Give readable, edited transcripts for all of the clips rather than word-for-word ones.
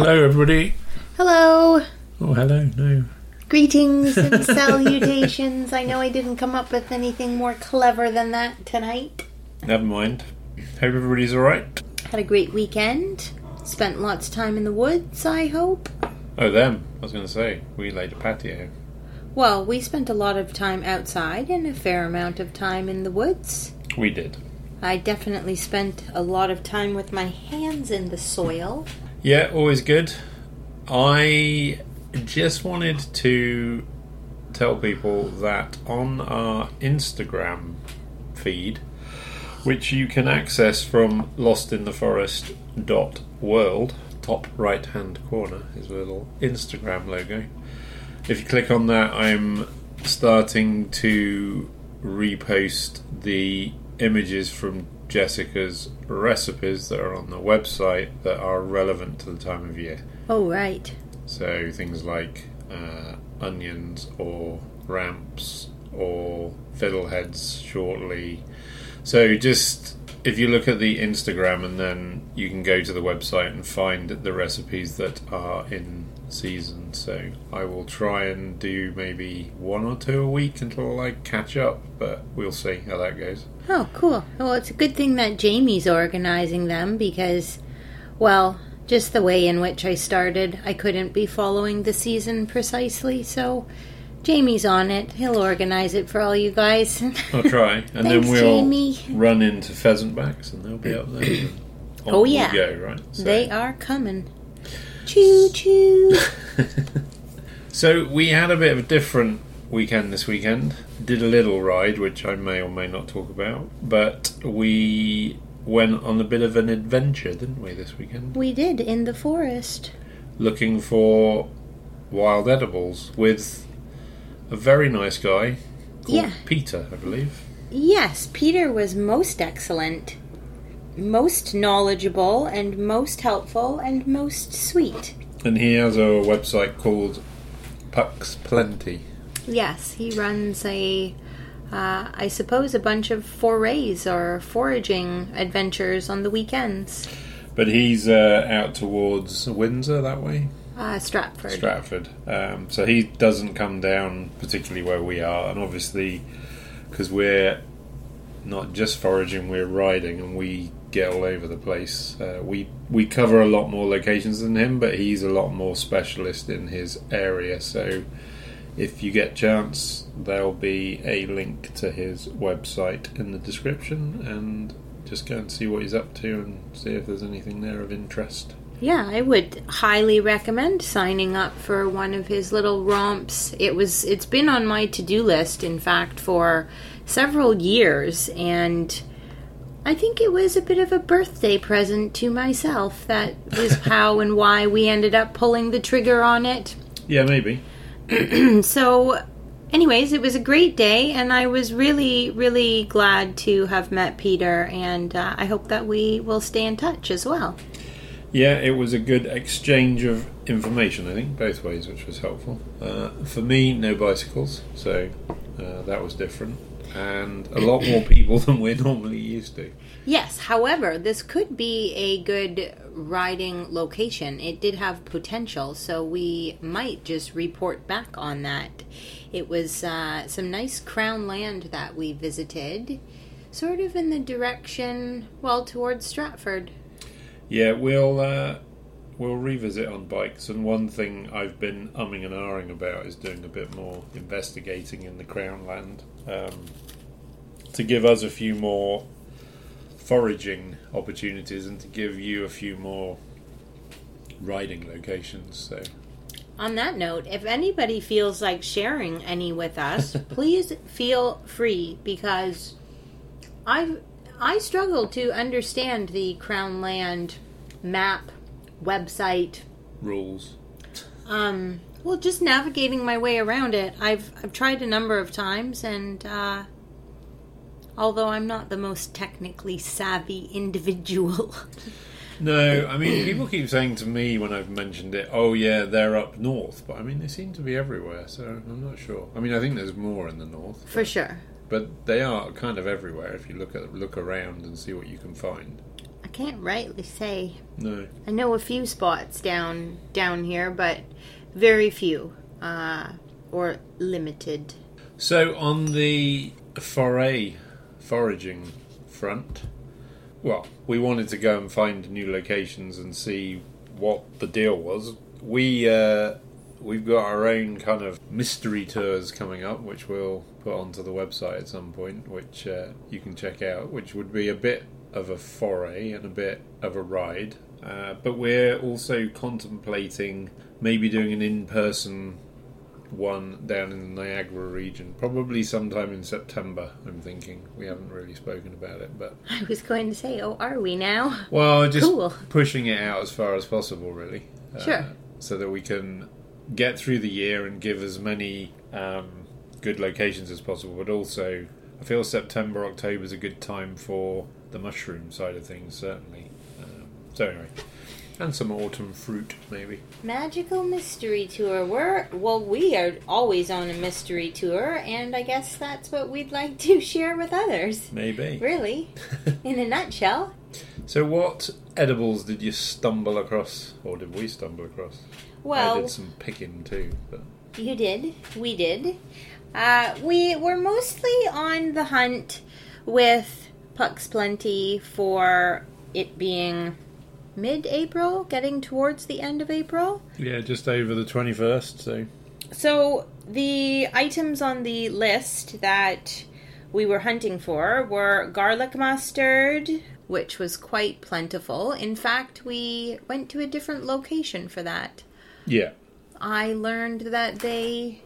Hello, everybody. Hello. Oh, hello. No. Greetings and salutations. I know I didn't come up with anything more clever than that tonight. Never mind. Hope everybody's alright. Had a great weekend. Spent lots of time in the woods, I hope. Oh, them. I was going to say, we laid a patio. Well, we spent a lot of time outside and a fair amount of time in the woods. We did. I definitely spent a lot of time with my hands in the soil. Yeah, always good. I just wanted to tell people that on our Instagram feed, which you can access from lostintheforest.world, top right hand corner is a little Instagram logo. If you click on that, I'm starting to repost the images from Jessica's recipes that are on the website that are relevant to the time of year. Oh, right. So things like onions or ramps or fiddleheads shortly. So just if you look at the Instagram, and then you can go to the website and find the recipes that are in season. So I will try and do maybe 1 or 2 a week until I catch up, but we'll see how that goes. Oh, cool. Well, it's a good thing that Jamie's organizing them because, well, just the way in which I started, I couldn't be following the season precisely, so Jamie's on it. He'll organize it for all you guys. I'll try. And Thanks, then we'll Jamie. run into pheasant backs and they'll be up there. And Oh, yeah. We go, right? So. They are coming. Choo choo. So we had a bit of a different weekend this weekend. Did a little ride, which I may or may not talk about, but we went on a bit of an adventure, didn't we, this weekend? We did, in the forest. Looking for wild edibles with a very nice guy called Peter, I believe. Yes, Peter was most excellent, most knowledgeable, and most helpful, and most sweet. And he has a website called Puck's Plenty. Yes, he runs I suppose a bunch of forays or foraging adventures on the weekends. But he's out towards Windsor that way? Stratford. So he doesn't come down particularly where we are, and obviously because we're not just foraging, we're riding, and we get all over the place. We cover a lot more locations than him, but he's a lot more specialist in his area, so if you get a chance, there'll be a link to his website in the description, and just go and see what he's up to and see if there's anything there of interest. Yeah, I would highly recommend signing up for one of his little romps. It's been on my to-do list, in fact, for several years, and I think it was a bit of a birthday present to myself. That is how and why we ended up pulling the trigger on it. Yeah, maybe. So, anyways, it was a great day, and I was really, really glad to have met Peter, and I hope that we will stay in touch as well. Yeah, it was a good exchange of information, I think, both ways, which was helpful. For me, no bicycles, so that was different, and a lot more people than we're normally used to. Yes, however, this could be a good riding location. It did have potential, so we might just report back on that. It was some nice crown land that we visited, sort of in the direction, well, towards Stratford. Yeah, we'll revisit on bikes, and one thing I've been umming and ahhing about is doing a bit more investigating in the Crown Land to give us a few more foraging opportunities and to give you a few more riding locations. So, on that note, if anybody feels like sharing any with us, please feel free, because I struggle to understand the Crown Land map, website, rules. Well, just navigating my way around it. I've tried a number of times, and although I'm not the most technically savvy individual. No, I mean, people keep saying to me when I've mentioned it, oh yeah, they're up north, but I mean, they seem to be everywhere, so I'm not sure. I mean, I think there's more in the north. For sure. But they are kind of everywhere if you look around and see what you can find. I can't rightly say. No. I know a few spots down here, but very few, or limited. So on the foraging front, well, we wanted to go and find new locations and see what the deal was. We've got our own kind of mystery tours coming up, which we'll put onto the website at some point, which you can check out, which would be a bit of a foray and a bit of a ride. But we're also contemplating maybe doing an in-person one down in the Niagara region, probably sometime in September, I'm thinking. We haven't really spoken about it, but... I was going to say, are we now? Well, just cool. Pushing it out as far as possible, really. Sure. So that we can get through the year and give as many good locations as possible, but also I feel September, October is a good time for the mushroom side of things, certainly. So anyway, and some autumn fruit, maybe. Magical mystery tour. We are always on a mystery tour, and I guess that's what we'd like to share with others. Maybe. Really, in a nutshell. So what edibles did you stumble across, or did we stumble across? Well, I did some picking too. But you did. We did. We were mostly on the hunt with Puck's Plenty for it being mid-April, getting towards the end of April. Yeah, just over the 21st, So the items on the list that we were hunting for were garlic mustard, which was quite plentiful. In fact, we went to a different location for that. Yeah. I learned that they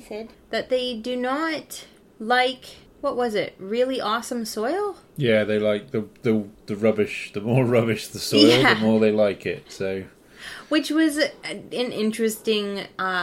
do not like, what was it, really awesome soil? Yeah, they like the rubbish. The more rubbish the soil, Yeah. the more they like it. So, which was an interesting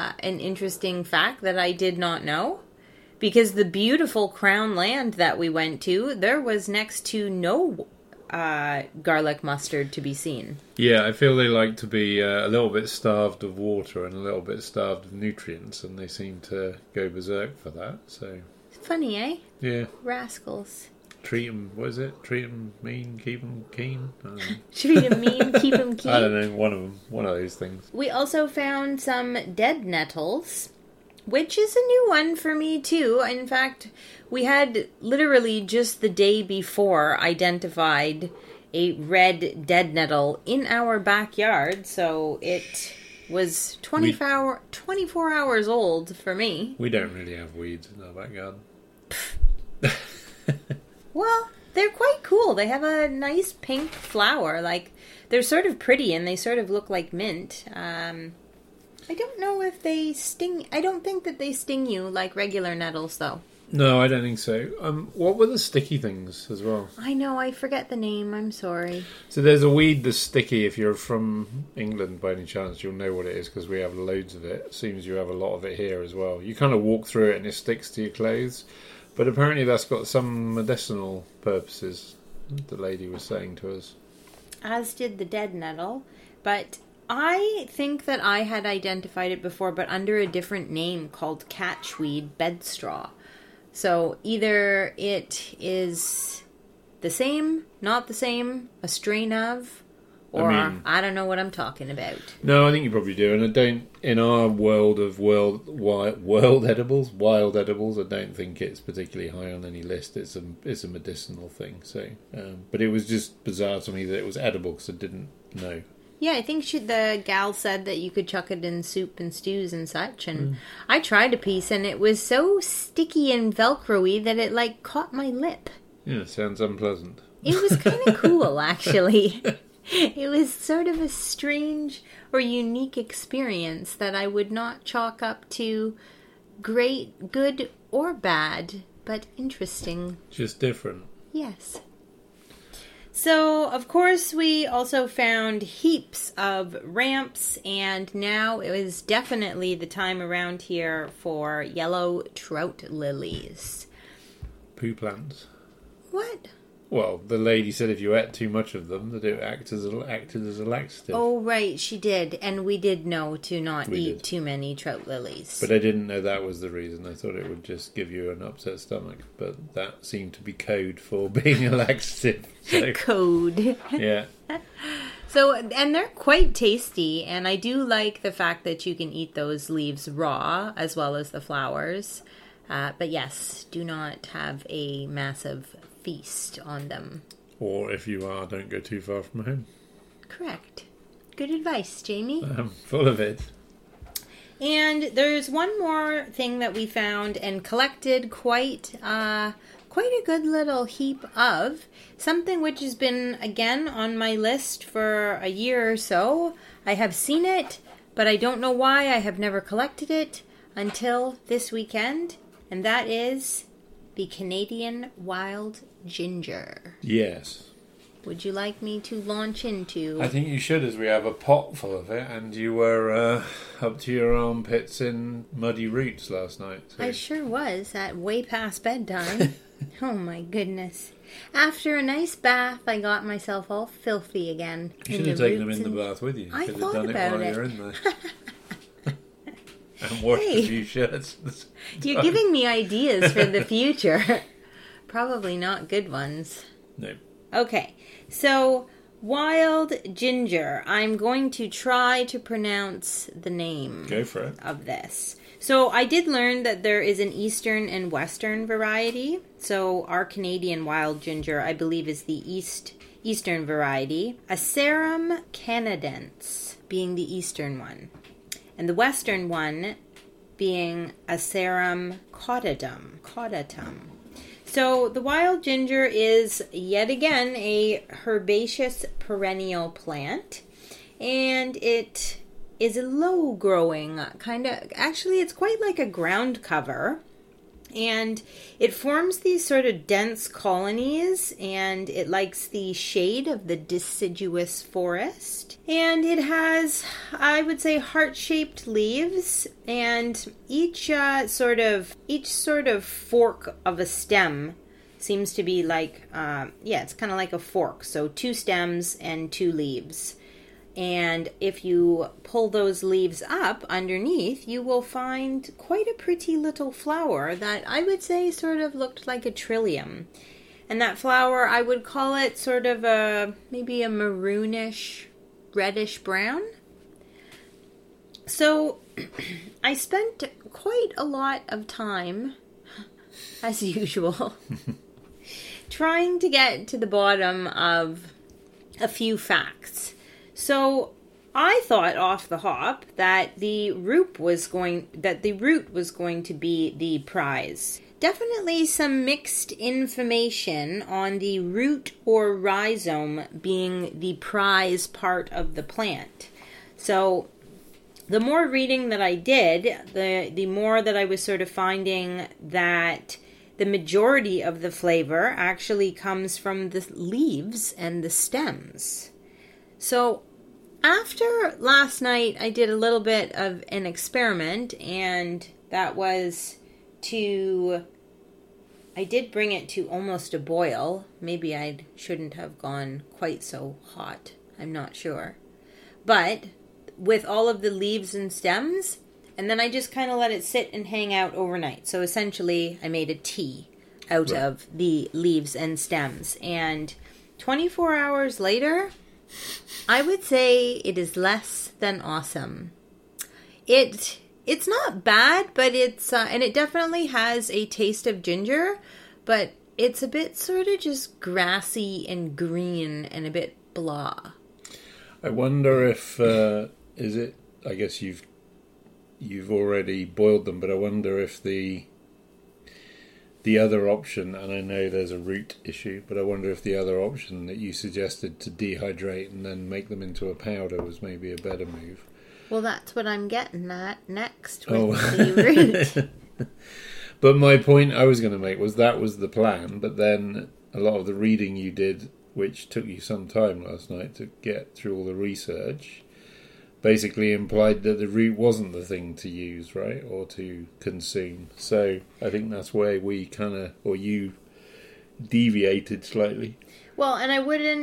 fact that I did not know, because the beautiful Crown land that we went to, there was next to no garlic mustard to be seen. yeah, I feel they like to be a little bit starved of water and a little bit starved of nutrients, and they seem to go berserk for that. So, Funny, eh? yeah, Rascals. treat them. What is it? Treat them mean, keep them keen. I don't know. Treat 'em mean, keep 'em keen. I don't know. One of them. One of those things. We also found some dead nettles, which is a new one for me too. In fact, we had literally just the day before identified a red dead nettle in our backyard, so it was 24 hours old for me. We don't really have weeds in our backyard. Well, they're quite cool. They have a nice pink flower. Like, they're sort of pretty and they sort of look like mint. I don't know if they sting. I don't think that they sting you like regular nettles, though. No, I don't think so. What were the sticky things as well? I know, I forget the name. I'm sorry. So there's a weed that's sticky. If you're from England by any chance, you'll know what it is because we have loads of it. It seems you have a lot of it here as well. You kind of walk through it and it sticks to your clothes. But apparently that's got some medicinal purposes, the lady was saying to us. As did the dead nettle. But I think that I had identified it before, but under a different name called catchweed bedstraw. So either it is the same, not the same, a strain of, or I don't know what I'm talking about. No, I think you probably do. And I don't, in our world of wild edibles, I don't think it's particularly high on any list. It's a medicinal thing. So, but it was just bizarre to me that it was edible because I didn't know. Yeah, I think the gal said that you could chuck it in soup and stews and such, and I tried a piece, and it was so sticky and Velcro-y that it, like, caught my lip. Yeah, sounds unpleasant. It was kind of cool, actually. It was sort of a strange or unique experience that I would not chalk up to great, good, or bad, but interesting. Just different. Yes. So, of course, we also found heaps of ramps, and now it was definitely the time around here for yellow trout lilies. Poo plants. What? Well, the lady said if you ate too much of them, that it acted as a laxative. Oh, right, she did. And we did know to not We eat did. too many trout lilies. But I didn't know that was the reason. I thought it would just give you an upset stomach. But that seemed to be code for being a laxative. So, Code. yeah. So, and they're quite tasty, and I do like the fact that you can eat those leaves raw as well as the flowers. But yes, do not have a massive feast on them. Or if you are, don't go too far from home. Correct. Good advice, Jamie. I'm full of it. And there's one more thing that we found and collected quite a good little heap of. Something which has been, again, on my list for a year or so. I have seen it, but I don't know why I have never collected it until this weekend. And that is the Canadian wild ginger. Yes. Would you like me to launch into? I think you should, as we have a pot full of it, and you were up to your armpits in muddy roots last night. So. I sure was, at way past bedtime. Oh my goodness. After a nice bath, I got myself all filthy again. You should have taken them in the bath with you. You I could have thought done it about while it. you're in there. And washed Hey. a few shirts. You're giving me ideas for the future. Probably not good ones. No. Okay, so wild ginger. I'm going to try to pronounce the name Go for it. of this. So I did learn that there is an eastern and western variety. So our Canadian wild ginger, I believe, is the eastern variety. Asarum canadense being the eastern one. And the western one being Asarum caudatum. So the wild ginger is, yet again, a herbaceous perennial plant. And it is a low-growing kind of... Actually, it's quite like a ground cover. And it forms these sort of dense colonies, and it likes the shade of the deciduous forest. And it has, I would say, heart-shaped leaves, and each sort of fork of a stem seems to be like, it's kind of like a fork. So 2 stems and 2 leaves. And if you pull those leaves up underneath, you will find quite a pretty little flower that I would say sort of looked like a trillium. And that flower, I would call it sort of maybe a maroonish, reddish brown. So I spent quite a lot of time, as usual, trying to get to the bottom of a few facts. So I thought off the hop that the root was going to be the prize. Definitely some mixed information on the root or rhizome being the prize part of the plant. So the more reading that I did, the more that I was sort of finding that the majority of the flavor actually comes from the leaves and the stems. So after last night, I did a little bit of an experiment, and that was I did bring it to almost a boil. Maybe I shouldn't have gone quite so hot. I'm not sure. But with all of the leaves and stems, and then I just kind of let it sit and hang out overnight. So essentially, I made a tea out of the leaves and stems. And 24 hours later, I would say it is less than awesome. It's not bad, but it's and it definitely has a taste of ginger, but it's a bit sort of just grassy and green and a bit blah. I wonder if is it? I guess you've already boiled them, but I wonder if the other option, and I know there's a root issue, but I wonder if the other option that you suggested to dehydrate and then make them into a powder was maybe a better move. Well, that's what I'm getting at next with the root. But my point I was going to make was that was the plan, but then a lot of the reading you did, which took you some time last night to get through all the research, basically implied that the root wasn't the thing to use, right, or to consume. So I think that's where we kind of, or you deviated slightly. Well, and I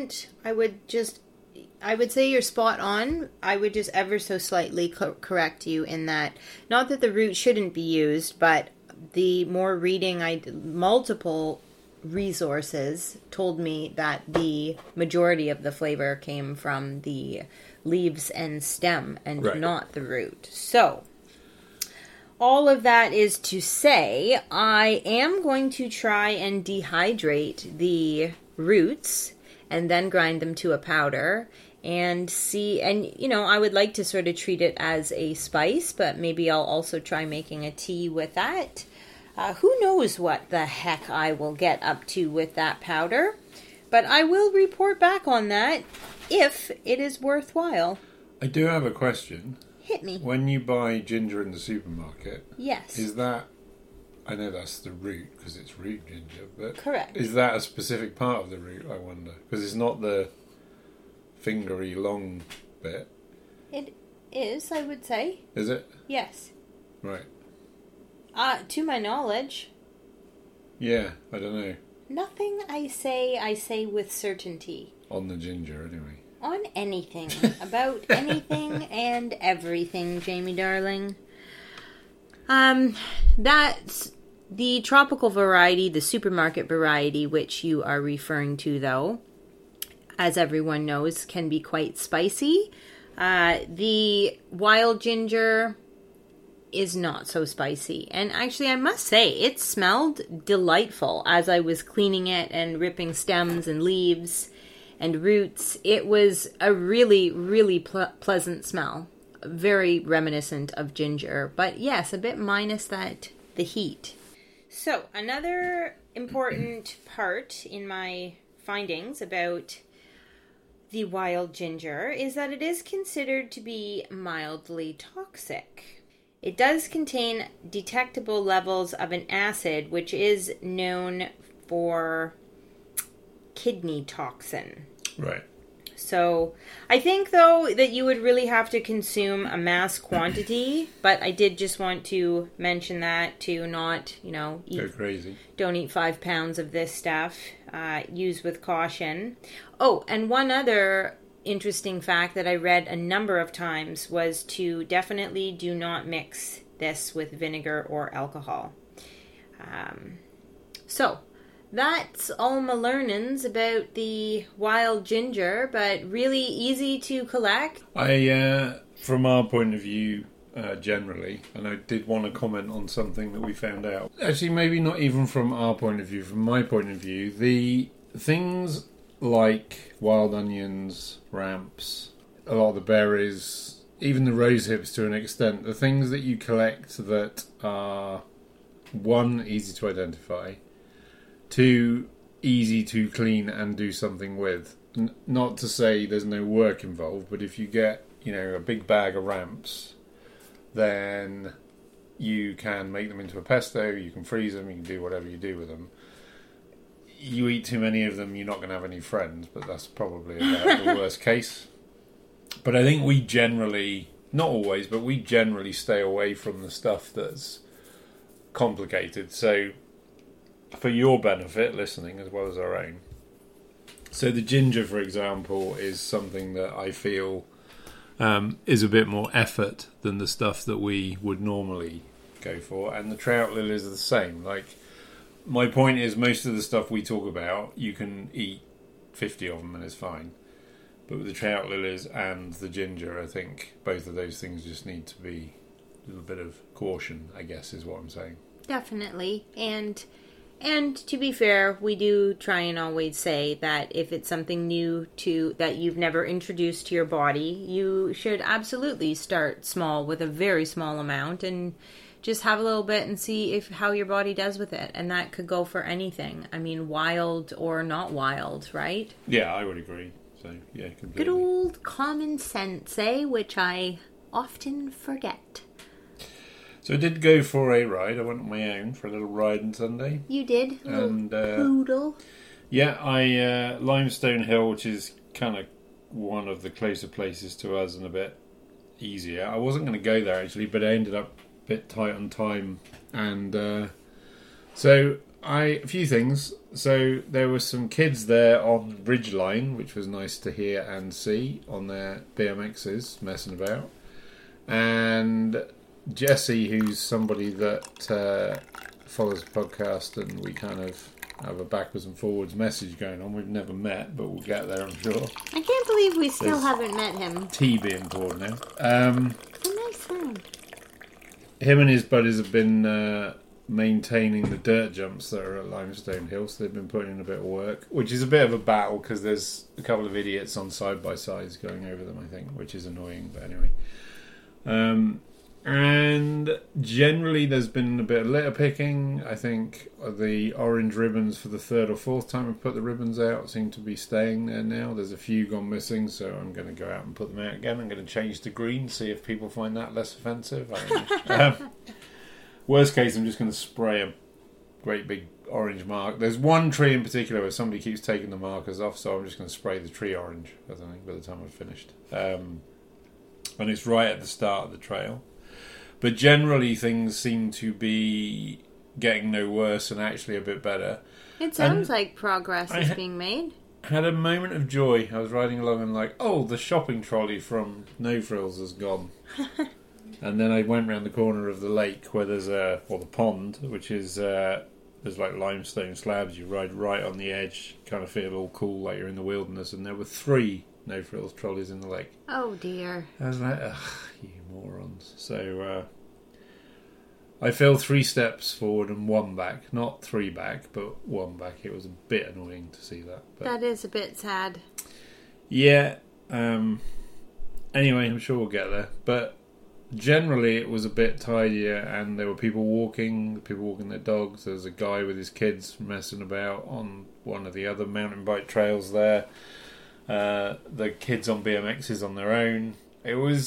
would say you're spot on. I would just ever so slightly correct you in that, not that the root shouldn't be used, but the more reading multiple resources told me that the majority of the flavor came from the leaves and stem and not the root. So, all of that is to say, I am going to try and dehydrate the roots and then grind them to a powder and see, and I would like to sort of treat it as a spice, but maybe I'll also try making a tea with that. Who knows what the heck I will get up to with that powder, but I will report back on that if it is worthwhile. I do have a question. Hit me. When you buy ginger in the supermarket, yes, is that, I know that's the root because it's root ginger, but correct. Is that a specific part of the root, I wonder? Because it's not the fingery long bit. It is, I would say. Is it? Yes. Right. To my knowledge. Yeah, I don't know. Nothing I say with certainty. On the ginger, anyway. On anything. About anything and everything, Jamie darling. That's the tropical variety, the supermarket variety, which you are referring to, though, as everyone knows, can be quite spicy. The wild ginger is not so spicy. And actually, I must say, it smelled delightful as I was cleaning it and ripping stems and leaves and roots. It was a really, really pleasant smell. Very reminiscent of ginger. But yes, a bit minus the heat. So, another important part in my findings about the wild ginger is that it is considered to be mildly toxic. It does contain detectable levels of an acid, which is known for kidney toxin. Right. So, I think, though, that you would really have to consume a mass quantity, but I did just want to mention that to not, go crazy. Don't eat 5 pounds of this stuff. Use with caution. Oh, and one other interesting fact that I read a number of times was to definitely do not mix this with vinegar or alcohol. So, that's all my learnings about the wild ginger, but really easy to collect. From our point of view, generally, and I did want to comment on something that we found out. Actually, maybe not even from our point of view, from my point of view, the things like wild onions, ramps, a lot of the berries, even the rose hips to an extent, the things that you collect that are, one, easy to identify, two, easy to clean and do something with. Not to say there's no work involved, but if you get, a big bag of ramps, then you can make them into a pesto, you can freeze them, you can do whatever you do with them. You eat too many of them, you're not going to have any friends, but that's probably about the worst case. But I think we generally, not always, but we generally stay away from the stuff that's complicated. So, for your benefit, listening, as well as our own. So the ginger, for example, is something that I feel is a bit more effort than the stuff that we would normally go for. And the trout lilies are the same. Like, my point is, most of the stuff we talk about, you can eat 50 of them and it's fine. But with the trout lilies and the ginger, I think both of those things just need to be a little bit of caution, I guess, is what I'm saying. Definitely. And to be fair, we do try and always say that if it's something new that you've never introduced to your body, you should absolutely start small with a very small amount and just have a little bit and see how your body does with it. And that could go for anything. I mean, wild or not wild, right? Yeah, I would agree. So, yeah, completely. Good old common sense, which I often forget. So I did go for a ride. I went on my own for a little ride on Sunday. You did? And poodle. Yeah, Limestone Hill, which is kind of one of the closer places to us and a bit easier. I wasn't going to go there, actually, but I ended up a bit tight on time. And so A few things. So there were some kids there on Ridgeline, which was nice to hear and see on their BMXs messing about. And Jesse, who's somebody that follows the podcast, and we kind of have a backwards and forwards message going on. We've never met, but we'll get there, I'm sure. I can't believe we still haven't met him. Tea being poured now. It's a nice sound. Him and his buddies have been maintaining the dirt jumps that are at Limestone Hill, so they've been putting in a bit of work, which is a bit of a battle because there's a couple of idiots on side-by-sides going over them, I think, which is annoying, but anyway. And generally there's been a bit of litter picking. I think the orange ribbons for the third or fourth time we've put the ribbons out seem to be staying there now. There's a few gone missing, so I'm going to go out and put them out again. I'm going to change to green, see if people find that less offensive. I don't know. Worst case, I'm just going to spray a great big orange mark. There's one tree in particular where somebody keeps taking the markers off, so I'm just going to spray the tree orange, I think, by the time I've finished. And it's right at the start of the trail. But generally, things seem to be getting no worse and actually a bit better. It sounds like progress is being made. Had a moment of joy. I was riding along and like, oh, the shopping trolley from No Frills has gone. And then I went round the corner of the lake where there's or the pond, which is there's like limestone slabs. You ride right on the edge, kind of feel all cool like you're in the wilderness. And there were 3 No Frills trolleys in the lake. Oh dear! I was like, ugh, you morons. So I fell 3 steps forward and 1 back. Not 3 back, but 1 back. It was a bit annoying to see that. But that is a bit sad. yeah. Anyway, I'm sure we'll get there. But generally, it was a bit tidier, and there were people walking their dogs. There was a guy with his kids messing about on one of the other mountain bike trails there. The kids on BMXs on their own. It was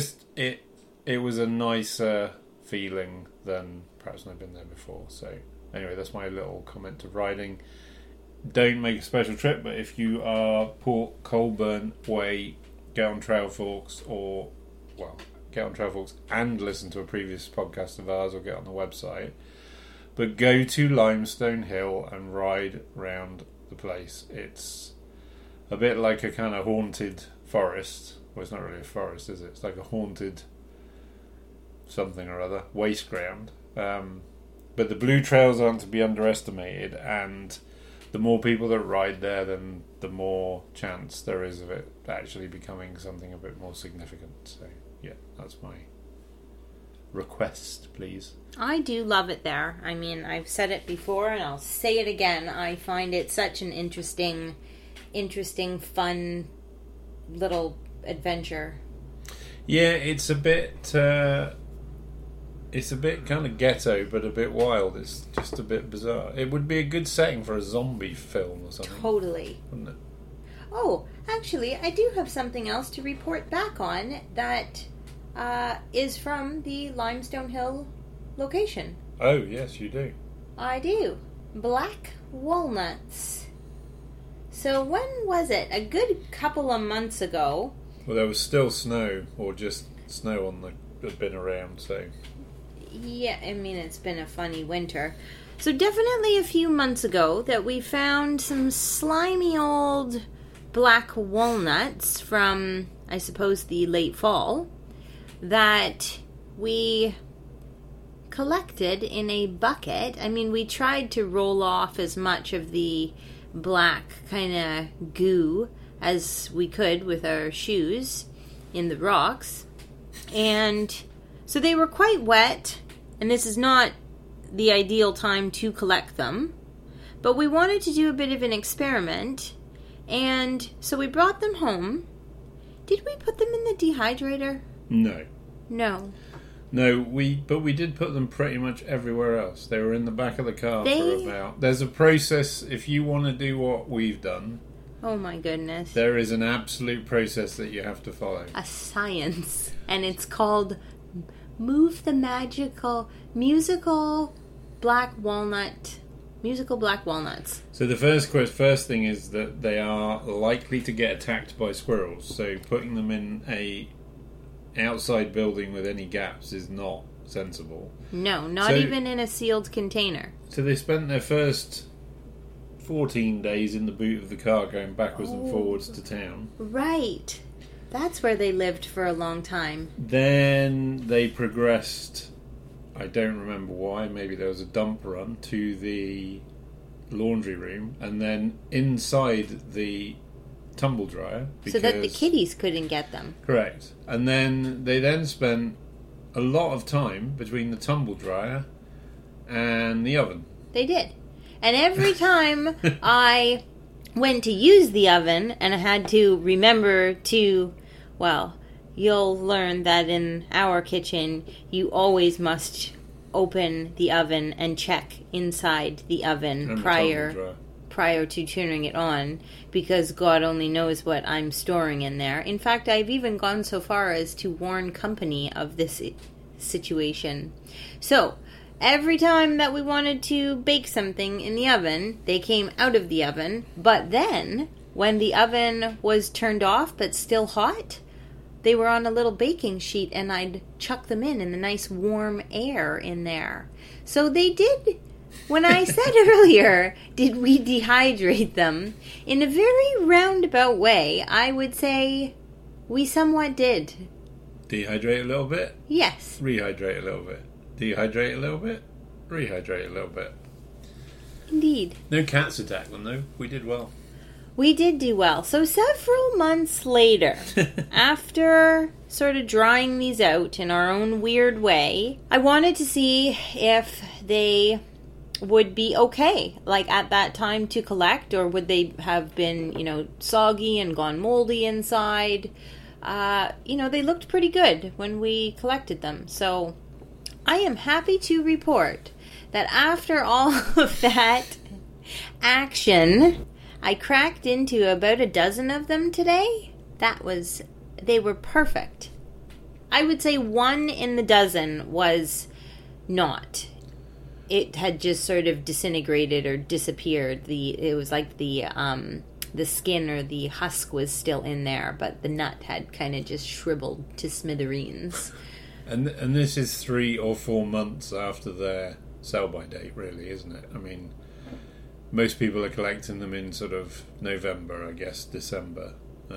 a nicer feeling than perhaps I've been there before. So anyway, that's my little comment to riding. Don't make a special trip, but if you are Port Colborne way, get on Trail Forks, get on Trail Forks and listen to a previous podcast of ours, or get on the website. But go to Limestone Hill and ride round the place. It's a bit like a kind of haunted forest. Well, it's not really a forest, is it? It's like a haunted something or other, waste ground. But the blue trails aren't to be underestimated, and the more people that ride there, then the more chance there is of it actually becoming something a bit more significant. So yeah, that's my request, please. I do love it there. I mean, I've said it before and I'll say it again. I find it such an interesting, fun little adventure. Yeah, it's a bit kind of ghetto, but a bit wild. It's just a bit bizarre. It would be a good setting for a zombie film or something. Totally. Wouldn't it? Oh, actually, I do have something else to report back on that is from the Limestone Hill location. Oh, yes, you do. I do. Black walnuts. So when was it? A good couple of months ago. Well, there was still snow, or just snow on had been around, so... Yeah, I mean, it's been a funny winter. So definitely a few months ago that we found some slimy old black walnuts from, I suppose, the late fall that we collected in a bucket. I mean, we tried to roll off as much of the black kind of goo as we could with our shoes in the rocks. And so they were quite wet, and this is not the ideal time to collect them. But we wanted to do a bit of an experiment, and so we brought them home. Did we put them in the dehydrator? No. No. No, we did put them pretty much everywhere else. They were in the back of the car for about... There's a process, if you want to do what we've done... Oh my goodness. There is an absolute process that you have to follow. A science. And it's called Move the Musical Black Walnuts. So the first thing is that they are likely to get attacked by squirrels. So putting them in a outside building with any gaps is not sensible. No, not even in a sealed container. So they spent their first 14 days in the boot of the car going backwards and forwards to town. Right. That's where they lived for a long time. Then they progressed, I don't remember why, maybe there was a dump run to the laundry room, and then inside the tumble dryer. So that the kitties couldn't get them. Correct. And then they spent a lot of time between the tumble dryer and the oven. They did. And every time I went to use the oven and I had to remember to, well, you'll learn that in our kitchen you always must open the oven and check inside the oven And prior to turning it on, because God only knows what I'm storing in there. In fact, I've even gone so far as to warn company of this situation. So, every time that we wanted to bake something in the oven, they came out of the oven. But then, when the oven was turned off but still hot, they were on a little baking sheet and I'd chuck them in the nice warm air in there. So they did. When I said earlier, did we dehydrate them? In a very roundabout way, I would say we somewhat did. Dehydrate a little bit? Yes. Rehydrate a little bit. Dehydrate a little bit. Rehydrate a little bit. Indeed. No cats attacked them, though. We did well. We did do well. So several months later, after sort of drying these out in our own weird way, I wanted to see if they would be okay, like at that time to collect, or would they have been, soggy and gone moldy inside. They looked pretty good when we collected them. So I am happy to report that after all of that action, I cracked into about a dozen of them today. They were perfect. I would say one in the dozen was not. It had just sort of disintegrated or disappeared. It was like the skin or the husk was still in there, but the nut had kind of just shriveled to smithereens. And this is 3 or 4 months after their sell-by date, really, isn't it? I mean, most people are collecting them in sort of November, I guess, December.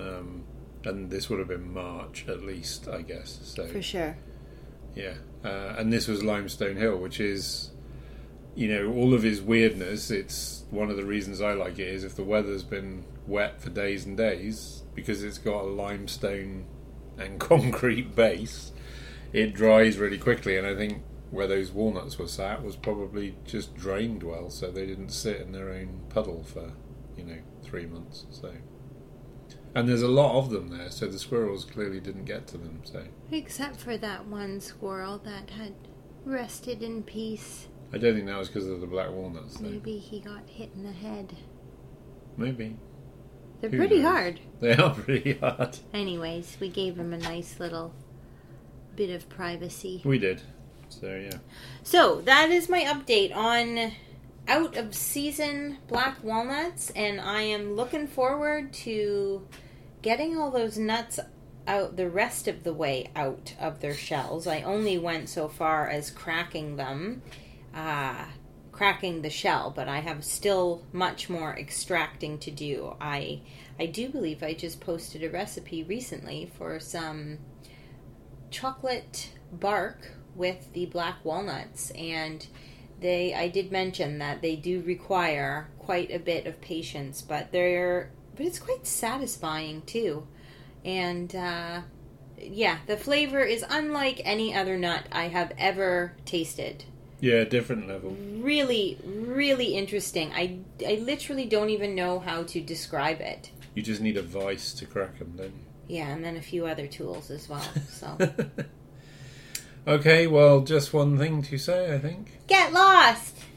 And this would have been March, at least, I guess. So, for sure. Yeah. And this was Limestone Hill, which is, all of his weirdness. It's one of the reasons I like it is if the weather's been wet for days and days, because it's got a limestone and concrete base, it dries really quickly. And I think where those walnuts were sat was probably just drained well, so they didn't sit in their own puddle for 3 months. So, and there's a lot of them there, so the squirrels clearly didn't get to them. So, except for that one squirrel that had rested in peace. I don't think that was because of the black walnuts, though. Maybe he got hit in the head. Maybe. They're pretty hard. They are pretty hard. Anyways, we gave him a nice little bit of privacy. We did. So, yeah. So, that is my update on out of season black walnuts, and I am looking forward to getting all those nuts out the rest of the way out of their shells. I only went so far as cracking them, cracking the shell, but I have still much more extracting to do. I do believe I just posted a recipe recently for some chocolate bark with the black walnuts, and I did mention that they do require quite a bit of patience, but it's quite satisfying too. And the flavor is unlike any other nut I have ever tasted. Yeah, different level. Really, really interesting. I literally don't even know how to describe it. You just need a vice to crack them, don't you? Yeah, and then a few other tools as well. So. Okay, well, just one thing to say, I think. Get lost!